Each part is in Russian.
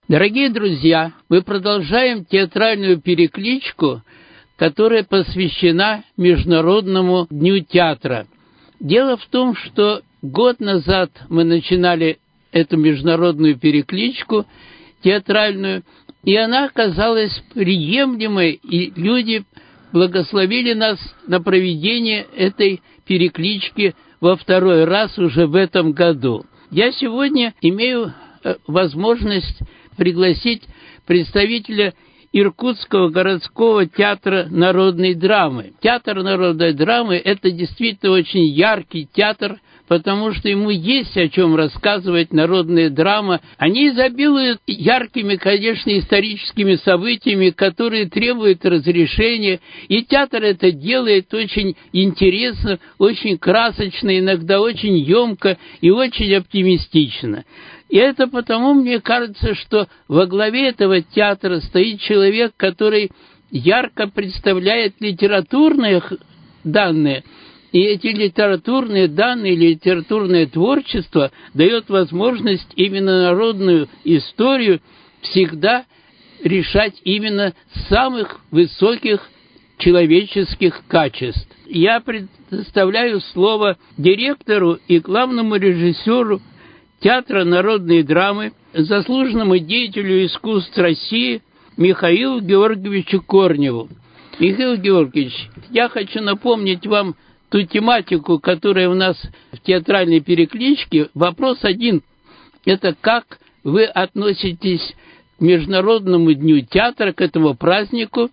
Дорогие друзья, мы продолжаем театральную перекличку, которая посвящена Международному дню театра. Дело в том, что год назад мы начинали эту международную перекличку театральную, и она оказалась приемлемой, и люди благословили нас на проведение этой переклички во второй раз уже в этом году. Я сегодня имею возможность пригласить представителя Иркутского городского театра народной драмы. Театр народной драмы – это действительно очень яркий театр, потому что ему есть о чем рассказывать. Народная драма. Они изобилуют яркими, конечно, историческими событиями, которые требуют разрешения. И театр это делает очень интересно, очень красочно, иногда очень емко и очень оптимистично. И это потому, мне кажется, что во главе этого театра стоит человек, который ярко представляет литературные данные. И эти литературные данные, литературное творчество дает возможность именно народную историю всегда решать именно с самых высоких человеческих качеств. Я предоставляю слово директору и главному режиссеру Театра народной драмы, заслуженному деятелю искусств России Михаилу Георгиевичу Корневу. Михаил Георгиевич, я хочу напомнить вам ту тематику, которая у нас в театральной перекличке. Вопрос один – это как вы относитесь к Международному дню театра, к этому празднику,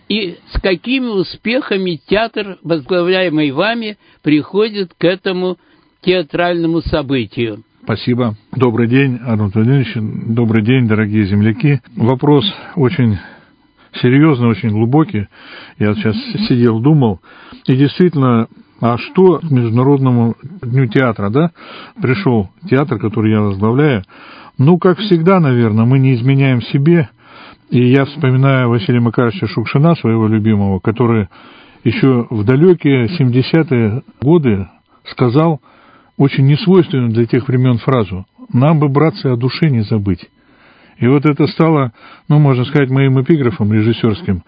и с какими успехами театр, возглавляемый вами, приходит к этому театральному событию. Спасибо. Добрый день, Арнольд Владимирович. Добрый день, дорогие земляки. Вопрос очень серьезный, очень глубокий. Я сейчас сидел, думал. И действительно, а что к Международному дню театра, да? Пришел театр, который я возглавляю. Ну, как всегда, наверное, мы не изменяем себе. И я вспоминаю Василия Макаровича Шукшина, своего любимого, который еще в далекие 70-е годы сказал очень несвойственную для тех времен фразу: «Нам бы, братцы, о душе не забыть». И вот это стало, можно сказать, моим эпиграфом режиссерским,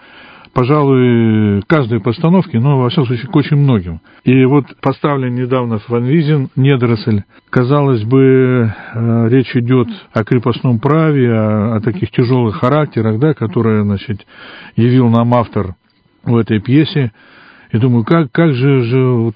пожалуй, каждой постановки, но, во всяком случае, к очень многим. И вот поставлен недавно Ван Визин «Недоросль». Казалось бы, речь идет о крепостном праве, о таких тяжелых характерах, да, которые, явил нам автор в этой пьесе. И думаю, как же вот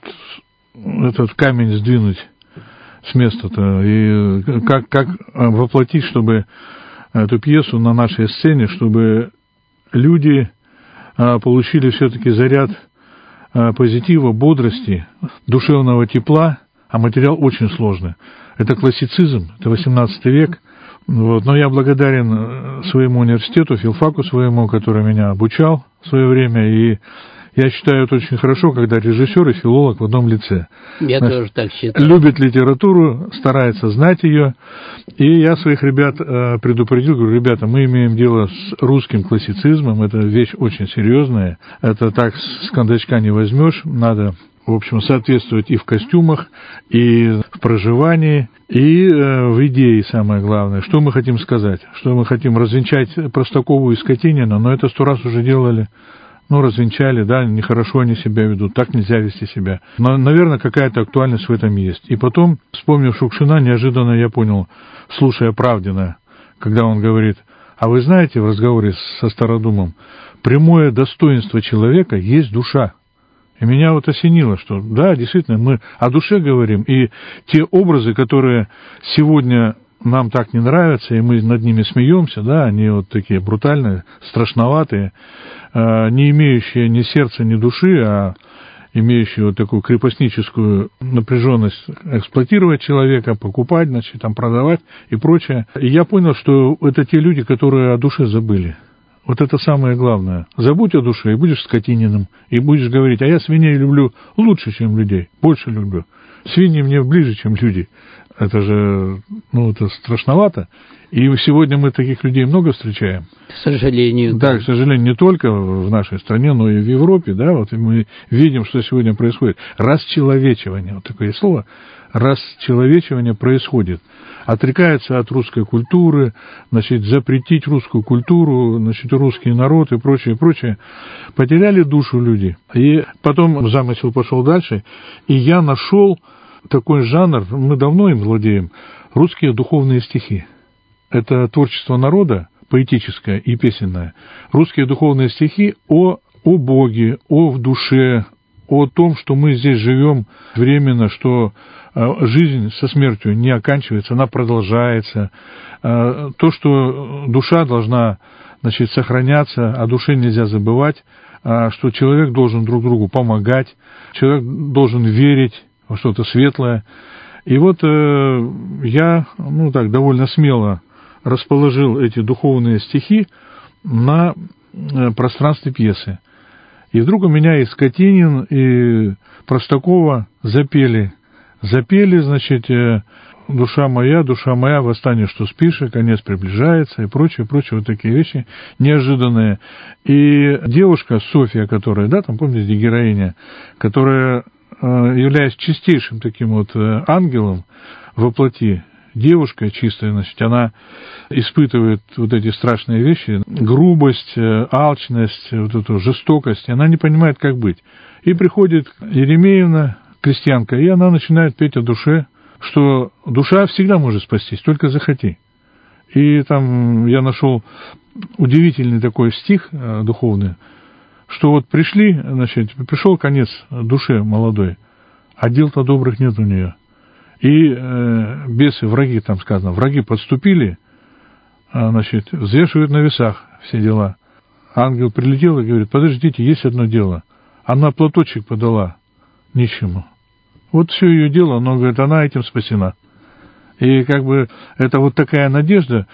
этот камень сдвинуть с места-то, и как воплотить, чтобы эту пьесу на нашей сцене, чтобы люди получили все-таки заряд позитива, бодрости, душевного тепла, а материал очень сложный. Это классицизм, это 18 век. Вот. Но я благодарен своему университету, филфаку своему, который меня обучал в свое время, и я считаю, это очень хорошо, когда режиссер и филолог в одном лице. Я тоже так считаю. Любит литературу, старается знать ее. И я своих ребят предупредил, говорю: ребята, мы имеем дело с русским классицизмом, это вещь очень серьезная, это так с кондачка не возьмешь, надо, в общем, соответствовать и в костюмах, и в проживании, и в идее, самое главное. Что мы хотим сказать? Что мы хотим развенчать Простакову и Скотинина, но это 100 раз уже делали. Развенчали, да, нехорошо они себя ведут, так нельзя вести себя. Но, наверное, какая-то актуальность в этом есть. И потом, вспомнив Шукшина, неожиданно я понял, слушая Правдина, когда он говорит: а вы знаете, в разговоре со Стародумом, прямое достоинство человека есть душа. И меня вот осенило, что да, действительно, мы о душе говорим, и те образы, которые сегодня нам так не нравятся, и мы над ними смеемся, да, они вот такие брутальные, страшноватые, не имеющие ни сердца, ни души, а имеющие вот такую крепостническую напряженность эксплуатировать человека, покупать, продавать и прочее. И я понял, что это те люди, которые о душе забыли. Вот это самое главное. Забудь о душе, и будешь скотинином, и будешь говорить: а я свиней люблю лучше, чем людей, больше люблю. Свиньи мне ближе, чем люди. Это же, это страшновато. И сегодня мы таких людей много встречаем. К сожалению. Да, к сожалению, не только в нашей стране, но и в Европе, да, вот мы видим, что сегодня происходит. Расчеловечивание, вот такое слово, расчеловечивание происходит. Отрекаются от русской культуры, запретить русскую культуру, русский народ и прочее, прочее. Потеряли душу люди. И потом замысел пошел дальше, и я нашел такой жанр, мы давно им владеем, русские духовные стихи. Это творчество народа, поэтическое и песенное. Русские духовные стихи о Боге, о душе, о том, что мы здесь живем временно, что жизнь со смертью не оканчивается, она продолжается. То, что душа должна, сохраняться, о душе нельзя забывать, что человек должен друг другу помогать, человек должен верить во что-то светлое. И вот я, довольно смело расположил эти духовные стихи на пространстве пьесы. И вдруг у меня и Скотинин, и Простакова запели, душа моя, восстание, что спишь, конец приближается, и прочее, вот такие вещи неожиданные. И девушка Софья, которая, там, помните, героиня, которая, являясь чистейшим таким ангелом во плоти, девушка чистая, она испытывает вот эти страшные вещи, грубость, алчность, вот эту жестокость, и она не понимает, как быть. И приходит Еремеевна, крестьянка, и она начинает петь о душе, что душа всегда может спастись, только захоти. И там я нашел удивительный такой стих духовный, что пришел конец душе молодой, а дел-то добрых нет у нее. И бесы, враги, там сказано, враги подступили, взвешивают на весах все дела. Ангел прилетел и говорит: подождите, есть одно дело. Она платочек подала нищему. Вот все ее дело, но, говорит, она этим спасена. И это вот такая надежда,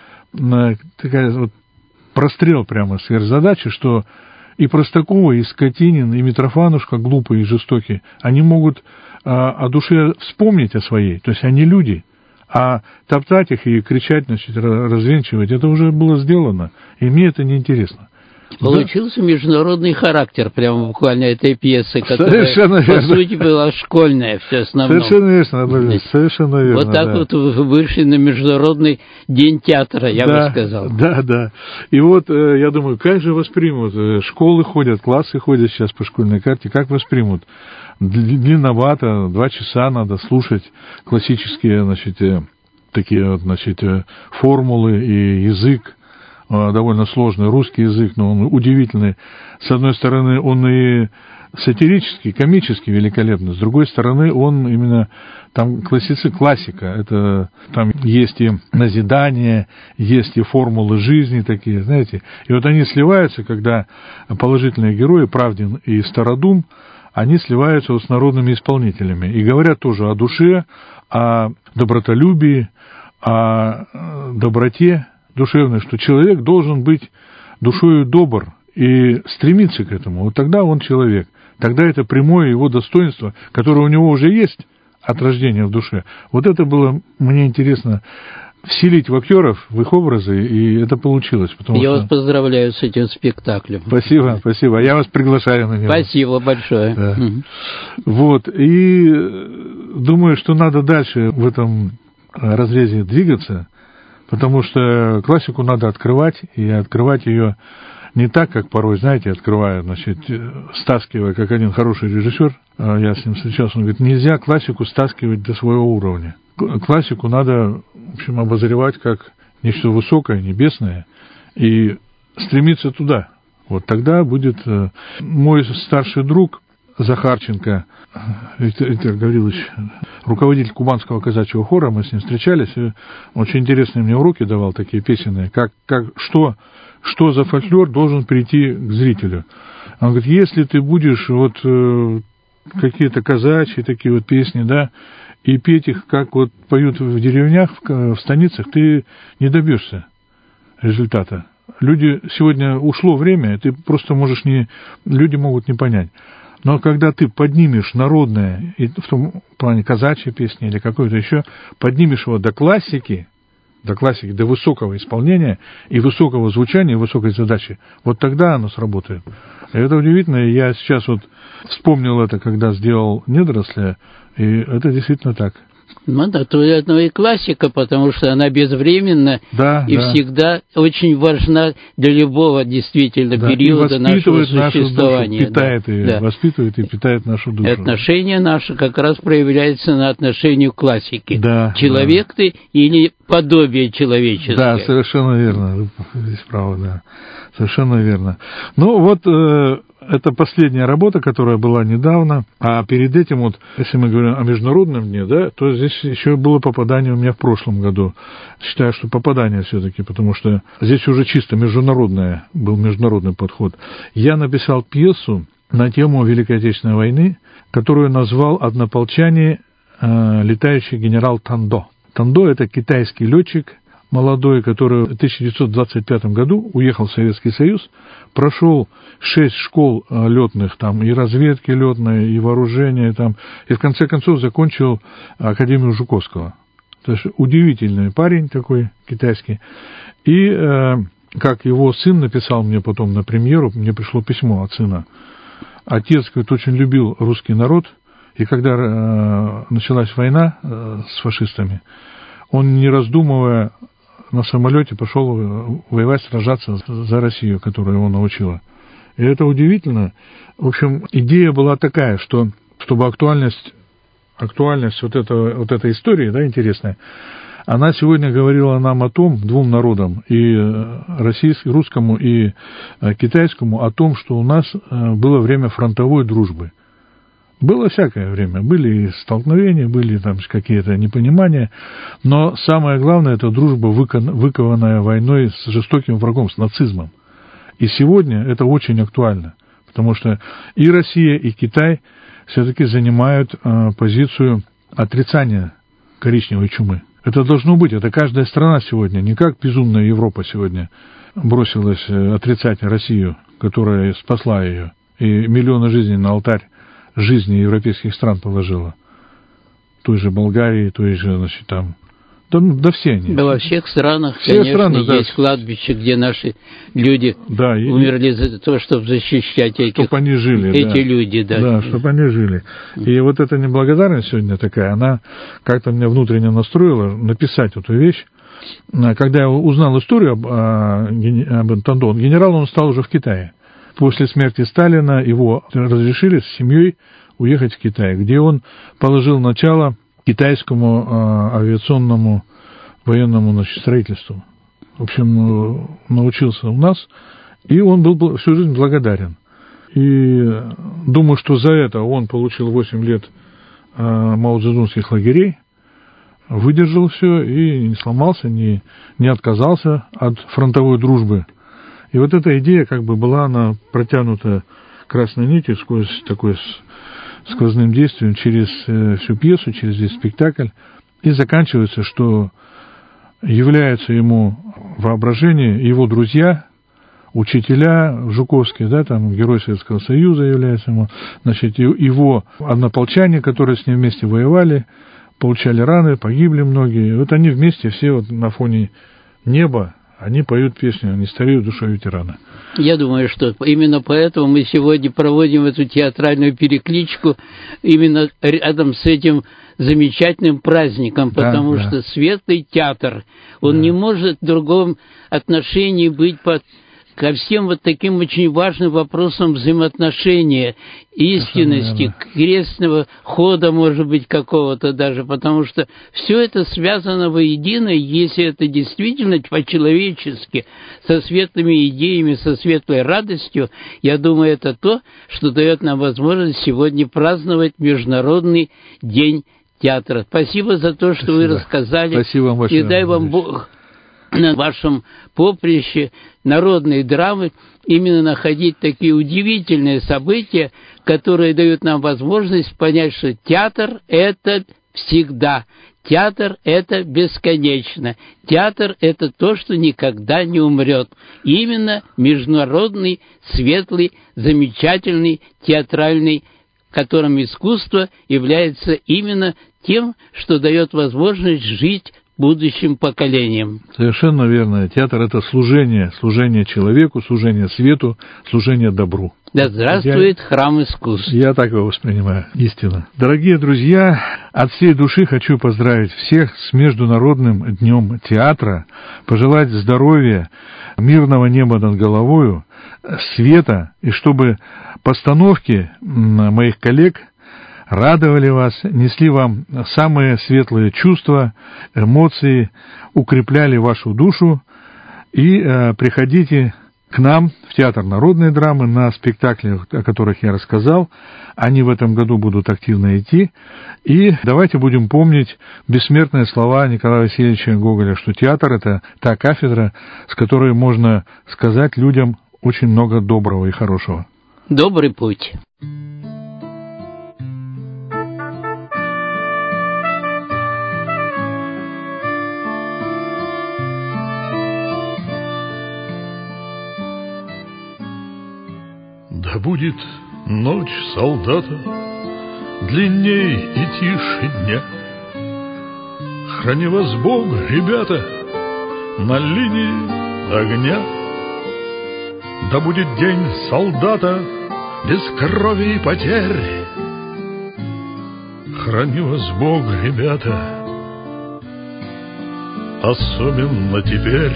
такая прострел прямо сверхзадачи, что и Простакова, и Скотинин, и Митрофанушка, глупые и жестокие, они могут о душе вспомнить о своей, то есть они люди, а топтать их и кричать, развенчивать, это уже было сделано, и мне это неинтересно. Получился международный характер прямо буквально этой пьесы, которая, по сути, была школьная в основном. Совершенно верно. Вот так вы вышли на Международный день театра, я бы сказал. Да. И я думаю, как же воспримут? Школы ходят, классы ходят сейчас по школьной карте, как воспримут? Длинновато, 2 часа надо слушать классические, такие формулы и язык. Довольно сложный русский язык, но он удивительный. С одной стороны, он и сатирический, комический, великолепный. С другой стороны, он именно там классика. Это там есть и назидание, есть и формулы жизни такие, знаете. И они сливаются, когда положительные герои, Правдин и Стародум, они сливаются с народными исполнителями. И говорят тоже о душе, о добротолюбии, о доброте душевной, что человек должен быть душою добр и стремиться к этому. Вот тогда он человек. Тогда это прямое его достоинство, которое у него уже есть от рождения в душе. Вот это было мне интересно вселить в актеров, в их образы, и это получилось. Я вас поздравляю с этим спектаклем. Спасибо. Я вас приглашаю на него. Спасибо большое. Да. И думаю, что надо дальше в этом разрезе двигаться, потому что классику надо открывать, и открывать ее не так, как порой, знаете, открываю, стаскивая, как один хороший режиссер, я с ним встречался, он говорит, нельзя классику стаскивать до своего уровня. Классику надо, в общем, обозревать как нечто высокое, небесное, и стремиться туда. Вот тогда будет мой старший друг Захарченко, Виктор Гаврилович, руководитель Кубанского казачьего хора, мы с ним встречались, и очень интересные мне уроки давал, такие песенные, что за фольклор должен прийти к зрителю. Он говорит, если ты будешь какие-то казачьи такие песни, да, и петь их, как поют в деревнях, в станицах, ты не добьешься результата. Люди, сегодня ушло время, ты просто люди могут не понять. Но когда ты поднимешь народное, и в том плане казачьей песни или какой-то еще, поднимешь его до классики, до высокого исполнения и высокого звучания, и высокой задачи, вот тогда оно сработает. И это удивительно, я сейчас вот вспомнил это, когда сделал «Недоросля», и это действительно так. Ну да, то это и классика, потому что она безвременна и всегда очень важна для любого действительно периода нашего существования. Душу, питает ее, воспитывает и питает нашу душу. И отношение наше как раз проявляется на отношении к классике. Человек ты или подобие человеческое. Да, совершенно верно. Здесь право, да. Совершенно верно. Ну вот это последняя работа, которая была недавно, а перед этим, вот, если мы говорим о Международном дне, да, то здесь еще было попадание у меня в прошлом году. Считаю, что попадание все-таки, потому что здесь уже чисто был международный подход. Я написал пьесу на тему Великой Отечественной войны, которую назвал «Однополчане. Летающий генерал Тандо». Тандо – это китайский летчик, молодой, который в 1925 году уехал в Советский Союз, прошел 6 школ летных, там и разведки летной, и вооружения, там, и в конце концов закончил Академию Жуковского. То есть удивительный парень такой китайский. И как его сын написал мне потом на премьеру, мне пришло письмо от сына. Отец, говорит, очень любил русский народ, и когда началась война с фашистами, он, не раздумывая, на самолете пошел воевать, сражаться за Россию, которую его научила. И это удивительно. В общем, идея была такая, что чтобы актуальность вот этой истории, да, интересная, она сегодня говорила нам о том, двум народам, и русскому, и китайскому, о том, что у нас было время фронтовой дружбы. Было всякое время, были и столкновения, были там какие-то непонимания, но самое главное – это дружба, выкованная войной с жестоким врагом, с нацизмом. И сегодня это очень актуально, потому что и Россия, и Китай все-таки занимают позицию отрицания коричневой чумы. Это должно быть, это каждая страна сегодня, не как безумная Европа сегодня бросилась отрицать Россию, которая спасла ее, и миллионы жизней на алтарь жизни европейских стран положила. Той же Болгарии, той же, значит, там... Да все они. Да, во всех странах, конечно, страны, есть кладбище, где наши люди умерли за то, чтобы защищать чтобы они жили, эти люди. Да, чтобы они жили. И вот эта неблагодарность сегодня такая, она как-то меня внутренне настроила написать эту вещь. Когда я узнал историю об Тандо, генерал он стал уже в Китае. После смерти Сталина его разрешили с семьей уехать в Китай, где он положил начало китайскому авиационному военному строительству. В общем, научился у нас, и он был всю жизнь благодарен. И думаю, что за это он получил 8 лет маоцзэдунских лагерей, выдержал все и не сломался, не отказался от фронтовой дружбы. И вот эта идея как бы была, она протянута красной нитью сквозь такой сквозным действием через всю пьесу, через весь спектакль, и заканчивается, что являются ему воображение, его друзья, учителя жуковские, да, там герой Советского Союза является ему, значит, его однополчане, которые с ним вместе воевали, получали раны, погибли многие, и вот они вместе все вот на фоне неба, они поют песню «Не стареют душой ветерана». Я думаю, что именно поэтому мы сегодня проводим эту театральную перекличку именно рядом с этим замечательным праздником, потому что светлый театр, он не может в другом отношении быть ко всем вот таким очень важным вопросам взаимоотношения, истинности, крестного хода, может быть, какого-то даже, потому что все это связано воедино, если это действительно по-человечески, со светлыми идеями, со светлой радостью, я думаю, это то, что дает нам возможность сегодня праздновать Международный день театра. Спасибо за то, что вы рассказали. Спасибо вам большое. И дай вам Бог на вашем поприще народной драмы именно находить такие удивительные события, которые дают нам возможность понять, что театр – это всегда, театр – это бесконечно, театр – это то, что никогда не умрет. Именно международный, светлый, замечательный театральный которым искусство является именно тем, что дает возможность жить будущим поколениям. Совершенно верно. Театр – это служение человеку, служение свету, служение добру. Да здравствует храм искусств. Я так его воспринимаю, истинно. Дорогие друзья, от всей души хочу поздравить всех с Международным днем театра, пожелать здоровья, мирного неба над головою, света, и чтобы постановки моих коллег радовали вас, несли вам самые светлые чувства, эмоции, укрепляли вашу душу. И приходите к нам в Театр народной драмы на спектакли, о которых я рассказал. Они в этом году будут активно идти. И давайте будем помнить бессмертные слова Николая Васильевича Гоголя, что театр – это та кафедра, с которой можно сказать людям очень много доброго и хорошего. Добрый путь. Да будет ночь солдата длинней и тише дня. Храни вас Бог, ребята, на линии огня. Да будет день солдата без крови и потерь. Храни вас Бог, ребята, особенно теперь.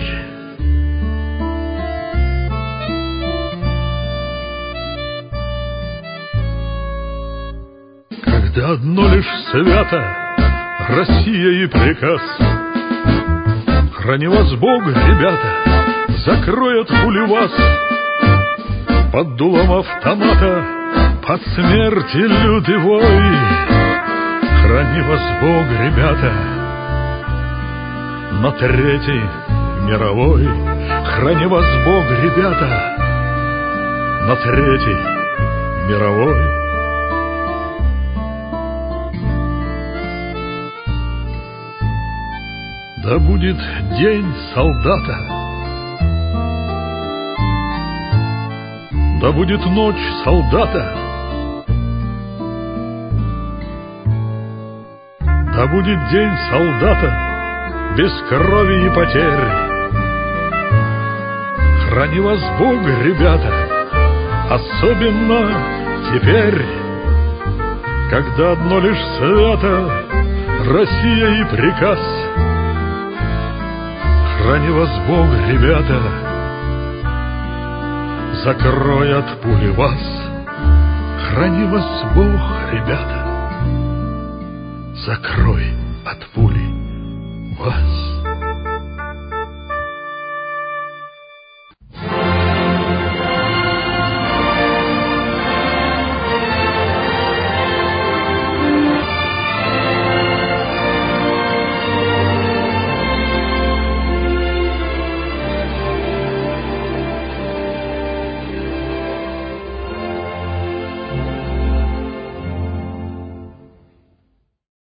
Когда одно лишь свято Россия и приказ. Храни вас Бог, ребята, закроет пули вас. Под дулом автомата, под смерти лютый вой. Храни вас Бог, ребята, на Третьей мировой. Храни вас Бог, ребята, на Третьей мировой. Да будет день солдата, да будет ночь солдата, да будет день солдата без крови и потерь. Храни вас Бог, ребята, особенно теперь, когда одно лишь свято Россия и приказ. Храни вас Бог, ребята, закрой от пули вас. Храни вас Бог, ребята, закрой от пули вас.